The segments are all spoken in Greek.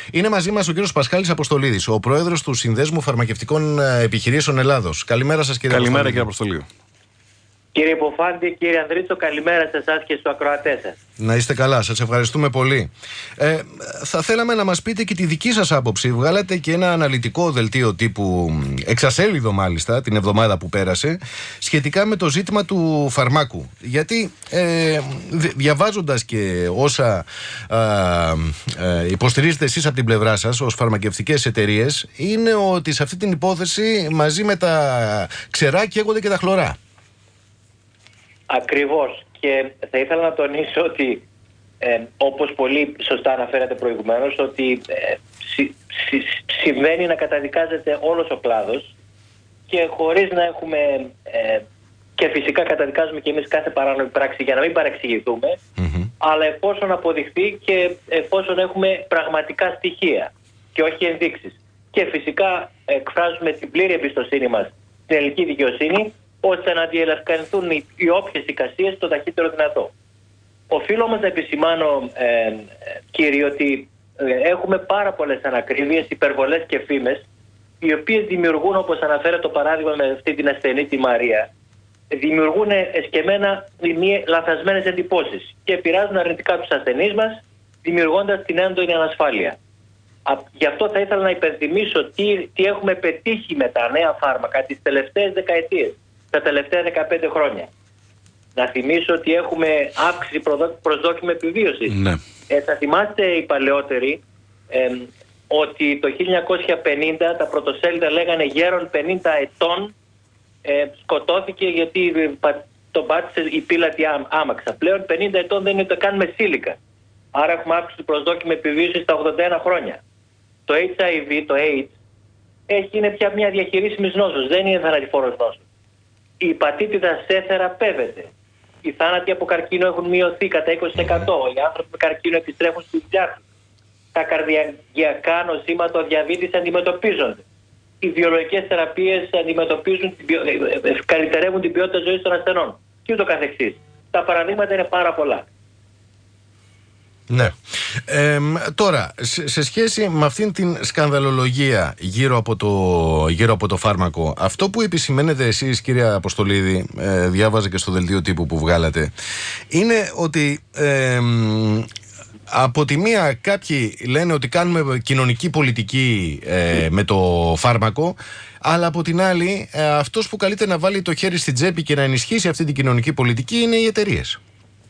Είναι μαζί μας ο κύριος Πασχάλης Αποστολίδης, ο πρόεδρος του Συνδέσμου Φαρμακευτικών Επιχειρήσεων Ελλάδος. Καλημέρα σας, κύριε Αποστολίδη. Καλημέρα, κύριε Αποστολίδη. Κύριε Υποφάντη, κύριε Ανδρίτσο, καλημέρα σε εσάς και στους ακροατές σας. Να είστε καλά, σας ευχαριστούμε πολύ. Θα θέλαμε να μας πείτε και τη δική σας άποψη. Βγάλατε και ένα αναλυτικό δελτίο τύπου, εξασέλιδο μάλιστα, την εβδομάδα που πέρασε, σχετικά με το ζήτημα του φαρμάκου. Γιατί διαβάζοντας και όσα υποστηρίζετε εσείς από την πλευρά σας ως φαρμακευτικές εταιρείες, είναι ότι σε αυτή την υπόθεση μαζί με τα ξερά καίγονται και τα χλωρά. Ακριβώς, και θα ήθελα να τονίσω ότι όπως πολύ σωστά αναφέρατε προηγουμένως, ότι συμβαίνει να καταδικάζεται όλος ο κλάδος και χωρίς να έχουμε και φυσικά καταδικάζουμε και εμείς κάθε παράνομη πράξη για να μην παρεξηγηθούμε, αλλά εφόσον αποδειχθεί και εφόσον έχουμε πραγματικά στοιχεία και όχι ενδείξεις. Και φυσικά εκφράζουμε την πλήρη εμπιστοσύνη μας στην ελληνική δικαιοσύνη, ώστε να διελευκανθούν οι όποιες εικασίες το ταχύτερο δυνατό. Οφείλω όμως να επισημάνω, κύριε, ότι έχουμε πάρα πολλές ανακρίβειες, υπερβολές και φήμες, οι οποίες δημιουργούν, όπως αναφέρεται το παράδειγμα με αυτή την ασθενή τη Μαρία, δημιουργούν εσκεμμένα λαθασμένες εντυπώσεις και επηρεάζουν αρνητικά τους ασθενείς μας, δημιουργώντας την έντονη ανασφάλεια. Γι' αυτό θα ήθελα να υπενθυμίσω τι έχουμε πετύχει με τα νέα φάρμακα τις τελευταίες δεκαετίες, τα τελευταία 15 χρόνια. Να θυμίσω ότι έχουμε αύξηση προσδόκιμου επιβίωσης. Ναι. Θα θυμάστε οι παλαιότεροι ότι το 1950 τα πρωτοσέλιδα λέγανε γέρον 50 ετών σκοτώθηκε γιατί τον πάτησε η πύλατη άμαξα. Πλέον 50 ετών δεν είναι ούτε καν με σύλικα. Άρα έχουμε αύξηση προσδόκιμου επιβίωσης στα 81 χρόνια. Το HIV, το AIDS, είναι πια μια διαχειρίσιμη νόσος, δεν είναι θανατηφόρος νόσος. Η υπατήτηδα C θεραπεύεται. Οι θάνατοι από καρκίνο έχουν μειωθεί κατά 20%. Οι άνθρωποι με καρκίνο επιστρέφουν στη δουλειά τους. Τα καρδιακά νοσήματα, ο διαβήτης αντιμετωπίζονται. Οι βιολογικές θεραπείες καλυτερεύουν την ποιότητα ζωής των ασθενών. Και ούτω καθεξής. Τα παραδείγματα είναι πάρα πολλά. Ναι. Τώρα, σε σχέση με αυτήν την σκανδαλολογία γύρω από το φάρμακο, αυτό που επισημαίνετε εσείς, κύριε Αποστολίδη, διάβαζα και στο δελτίο τύπου που βγάλατε, είναι ότι από τη μία κάποιοι λένε ότι κάνουμε κοινωνική πολιτική με το φάρμακο, αλλά από την άλλη αυτός που καλείται να βάλει το χέρι στην τσέπη και να ενισχύσει αυτή την κοινωνική πολιτική είναι οι εταιρείες.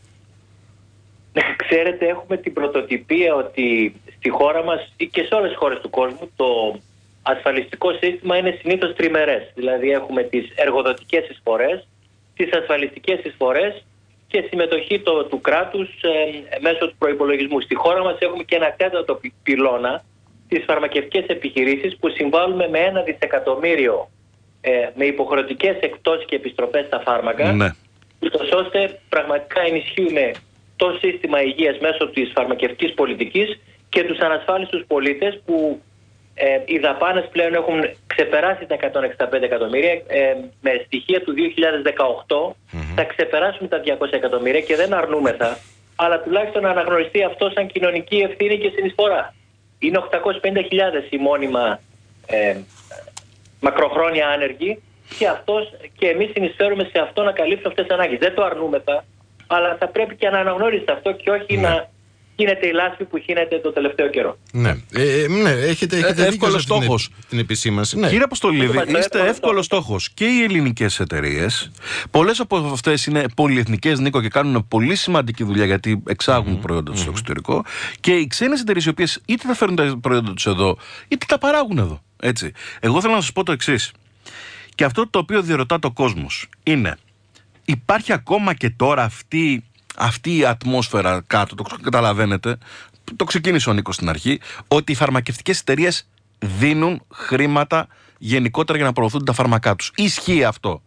Ξέρετε, έχουμε την πρωτοτυπία ότι στη χώρα μας ή και σε όλες τις χώρες του κόσμου το ασφαλιστικό σύστημα είναι συνήθως τριμερές. Δηλαδή έχουμε τις εργοδοτικές εισφορές, τις ασφαλιστικές εισφορές και συμμετοχή του κράτους μέσω του προϋπολογισμού. Στη χώρα μας έχουμε και ένα τέταρτο πυλώνα, τις φαρμακευτικές επιχειρήσεις, που συμβάλλουμε με 1 δισεκατομμύριο με υποχρεωτικές εκτόσεις και επιστροφές στα φάρμακα, ναι, ώστε πραγματικά ενισχύουμε το σύστημα υγείας μέσω της φαρμακευτικής πολιτικής και τους ανασφάλιστους πολίτες που οι δαπάνες πλέον έχουν ξεπεράσει τα 165 εκατομμύρια. Με στοιχεία του 2018 θα ξεπεράσουμε τα 200 εκατομμύρια και δεν αρνούμεθα, αλλά τουλάχιστον να αναγνωριστεί αυτό σαν κοινωνική ευθύνη και συνεισφορά. Είναι 850.000 οι μόνιμα μακροχρόνια άνεργοι και εμείς συνεισφέρουμε σε αυτό να καλύψουμε αυτές τις ανάγκες. Δεν το αρνούμεθα, αλλά θα πρέπει και να αναγνωρίζετε αυτό και όχι να γίνεται η λάσπη που γίνεται το τελευταίο καιρό. Ναι, έχετε εύκολο στόχος την επισήμανση. Ναι. Κύριε Αποστολίδη, είστε εύκολος στόχος. Και οι ελληνικές εταιρείες, πολλές από αυτές είναι πολυεθνικές, Νίκο, και κάνουν πολύ σημαντική δουλειά γιατί εξάγουν προϊόντα τους στο εξωτερικό. Και οι ξένες εταιρείες, οι οποίες είτε θα φέρουν τα προϊόντα τους εδώ, είτε τα παράγουν εδώ. Έτσι. Εγώ θέλω να σας πω το εξής. Και αυτό το οποίο διερωτά το κόσμος είναι, υπάρχει ακόμα και τώρα αυτή η ατμόσφαιρα κάτω, το καταλαβαίνετε, το ξεκίνησε ο Νίκος στην αρχή, ότι οι φαρμακευτικές εταιρείες δίνουν χρήματα γενικότερα για να προωθούν τα φάρμακά τους. Ισχύει αυτό?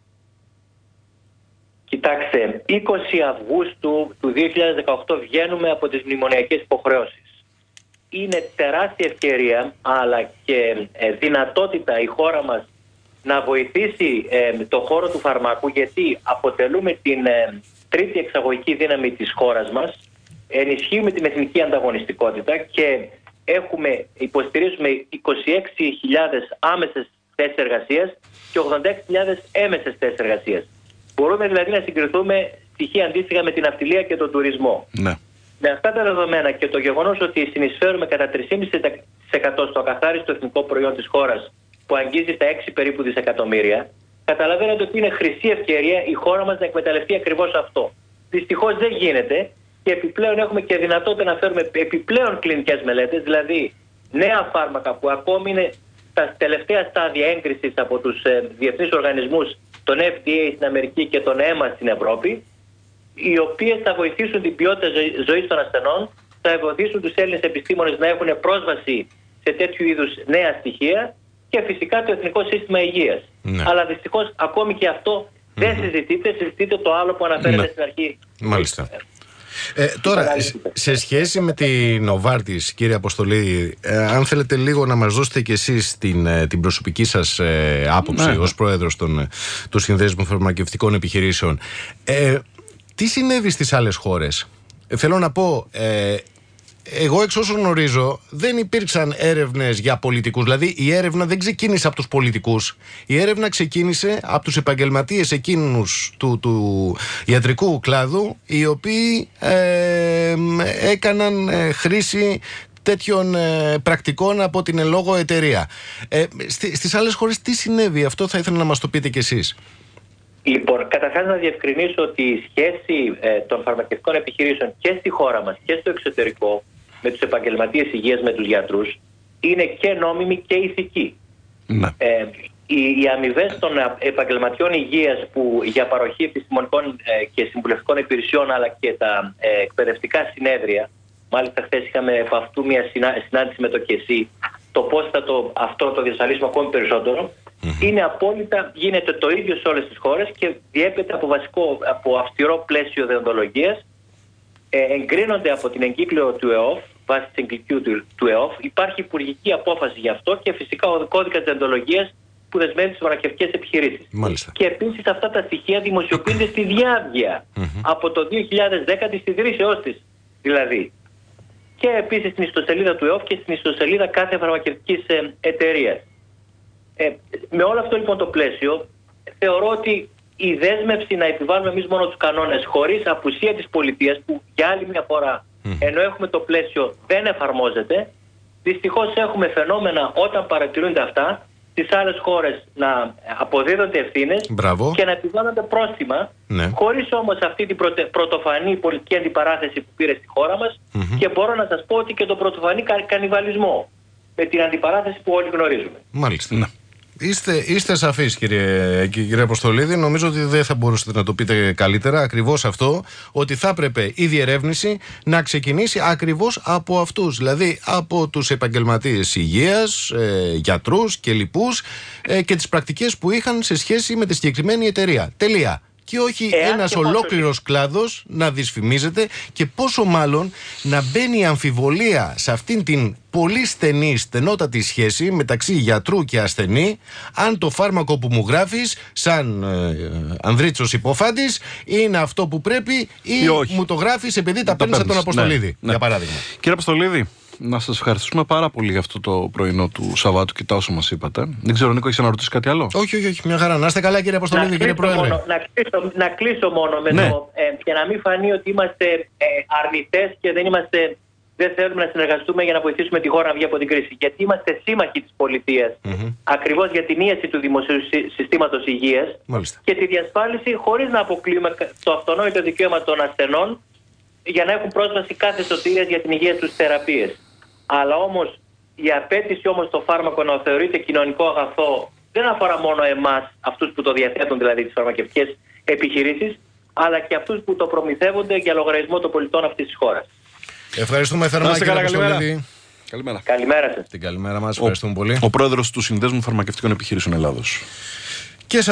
Κοιτάξτε, 20 Αυγούστου του 2018 βγαίνουμε από τις μνημονιακές υποχρεώσεις. Είναι τεράστια ευκαιρία, αλλά και δυνατότητα η χώρα μας να βοηθήσει το χώρο του φαρμάκου, γιατί αποτελούμε την τρίτη εξαγωγική δύναμη της χώρας μας, ενισχύουμε την εθνική ανταγωνιστικότητα και υποστηρίζουμε 26.000 άμεσες θέσεις εργασίας και 86.000 έμεσες θέσεις εργασίας. Μπορούμε δηλαδή να συγκριθούμε στοιχεία αντίστοιχα με την ναυτιλία και τον τουρισμό. Ναι. Με αυτά τα δεδομένα και το γεγονός ότι συνεισφέρουμε κατά 3,5% στο ακαθάριστο εθνικό προϊόν της χώρας, που αγγίζει τα 6 περίπου δισεκατομμύρια, καταλαβαίνετε ότι είναι χρυσή ευκαιρία η χώρα μας να εκμεταλλευτεί ακριβώς αυτό. Δυστυχώς δεν γίνεται και επιπλέον έχουμε και δυνατότητα να φέρουμε επιπλέον κλινικές μελέτες, δηλαδή νέα φάρμακα που ακόμη είναι στα τελευταία στάδια έγκρισης από τους διεθνείς οργανισμούς, τον FDA στην Αμερική και τον EMA στην Ευρώπη, οι οποίες θα βοηθήσουν την ποιότητα ζωής των ασθενών, θα βοηθήσουν τους Έλληνες επιστήμονες να έχουν πρόσβαση σε τέτοιου είδους νέα στοιχεία και φυσικά το Εθνικό Σύστημα Υγείας. Ναι. Αλλά δυστυχώς ακόμη και αυτό δεν συζητείται το άλλο που αναφέρεται στην αρχή. Μάλιστα. Τώρα, σε σχέση με την Novartis, κύριε Αποστολή, αν θέλετε λίγο να μας δώσετε κι εσείς την προσωπική σας άποψη ως πρόεδρος του Συνδέσμου Φαρμακευτικών Επιχειρήσεων. Τι συνέβη στις άλλες χώρες? Θέλω να πω, εγώ εξ όσων γνωρίζω δεν υπήρξαν έρευνες για πολιτικούς. Δηλαδή η έρευνα δεν ξεκίνησε από τους πολιτικούς. Η έρευνα ξεκίνησε από τους επαγγελματίες εκείνους του ιατρικού κλάδου, οι οποίοι έκαναν χρήση τέτοιων πρακτικών από την εν λόγω εταιρεία. Στις άλλες χώρες τι συνέβη? Αυτό θα ήθελα να μας το πείτε κι εσείς. Λοιπόν, καταρχάς να διευκρινίσω ότι η σχέση των φαρμακευτικών επιχειρήσεων και στη χώρα μας και στο εξωτερικό με τους επαγγελματίες υγείας, με τους γιατρούς, είναι και νόμιμη και ηθική. Ναι. Οι αμοιβές των επαγγελματιών υγείας που για παροχή επιστημονικών και συμβουλευτικών υπηρεσιών, αλλά και τα εκπαιδευτικά συνέδρια, μάλιστα χθες είχαμε από αυτού μια συνάντηση με το ΚΕΣΥ, το πώς θα αυτό το διασφαλίσουμε ακόμη περισσότερο, είναι απόλυτα, γίνεται το ίδιο σε όλες τις χώρες και διέπεται από αυστηρό πλαίσιο δεοντολογίας, εγκρίνονται από την εγκύκλιο του ΕΟΦ, βάσει της εγκυκλίου του ΕΟΦ, υπάρχει υπουργική απόφαση γι' αυτό και φυσικά ο κώδικας δεοντολογίας που δεσμεύει τις φαρμακευτικές επιχειρήσεις. Μάλιστα. Και επίσης αυτά τα στοιχεία δημοσιοποιούνται στη διάβγεια από το 2010 της ιδρύσεώς της δηλαδή. Και επίσης στην ιστοσελίδα του ΕΟΦ και στην ιστοσελίδα κάθε φαρμακευτικής εταιρείας. Με όλο αυτό λοιπόν το πλαίσιο, θεωρώ ότι η δέσμευση να επιβάλλουμε εμείς μόνο τους κανόνες χωρίς απουσία της πολιτείας, που για άλλη μια φορά ενώ έχουμε το πλαίσιο δεν εφαρμόζεται, δυστυχώς έχουμε φαινόμενα όταν παρατηρούνται αυτά στις άλλες χώρες να αποδίδονται ευθύνες και να επιβάλλονται πρόστιμα, χωρίς όμως αυτή την πρωτοφανή πολιτική αντιπαράθεση που πήρε στη χώρα μας και μπορώ να σας πω ότι και το πρωτοφανή κανιβαλισμό με την αντιπαράθεση που όλοι γνωρίζουμε. Μάλιστα. Ναι. Είστε σαφείς, κύριε Αποστολίδη. Νομίζω ότι δεν θα μπορούσατε να το πείτε καλύτερα. Ακριβώς αυτό, ότι θα έπρεπε η διερεύνηση να ξεκινήσει ακριβώς από αυτούς. Δηλαδή από τους επαγγελματίες υγείας, γιατρούς και λοιπούς και τις πρακτικές που είχαν σε σχέση με τη συγκεκριμένη εταιρεία. Τελεία. Και όχι ένας ολόκληρος κλάδος να δυσφημίζεται και πόσο μάλλον να μπαίνει αμφιβολία σε αυτήν την πολύ στενότατη σχέση μεταξύ γιατρού και ασθενή, αν το φάρμακο που μου γράφεις σαν Ανδρίτσος Υπόφαντης είναι αυτό που πρέπει ή μου το γράφεις επειδή τα παίρνεις από τον Αποστολίδη, για παράδειγμα. Κύριε Αποστολίδη, να σας ευχαριστήσουμε πάρα πολύ για αυτό το πρωινό του Σαββάτου και τα όσα μας είπατε. Δεν ξέρω, Νίκο, έχεις να ρωτήσεις κάτι άλλο? Όχι, μια χαρά. Να είστε καλά, κύριε Αποστολίδη, κύριε Πρόεδρε. Να κλείσω μόνο με το. Και να μην φανεί ότι είμαστε αρνητές και δεν θέλουμε να συνεργαστούμε για να βοηθήσουμε τη χώρα να βγει από την κρίση. Γιατί είμαστε σύμμαχοι της πολιτείας. Ακριβώς για την ίεση του δημοσίου συστήματος υγείας και τη διασφάλιση, χωρίς να αποκλείουμε το αυτονόητο δικαίωμα των ασθενών για να έχουν πρόσβαση κάθε σωτήρας για την υγεία τους θεραπείες. Αλλά όμως η απέτηση όμως το φάρμακο να θεωρείται κοινωνικό αγαθό δεν αφορά μόνο εμάς, αυτούς που το διαθέτουν, δηλαδή τις φαρμακευτικές επιχειρήσεις, αλλά και αυτούς που το προμηθεύονται για λογαριασμό των πολιτών αυτής της χώρας. Ευχαριστούμε θερμά, κύριε Αποστολίδη. Καλημέρα. Καλημέρα σας. Την καλημέρα μας, ευχαριστούμε πολύ. Ο πρόεδρος του Συνδέσμου Φαρμακευτικών Επιχειρήσεων Ελλάδος.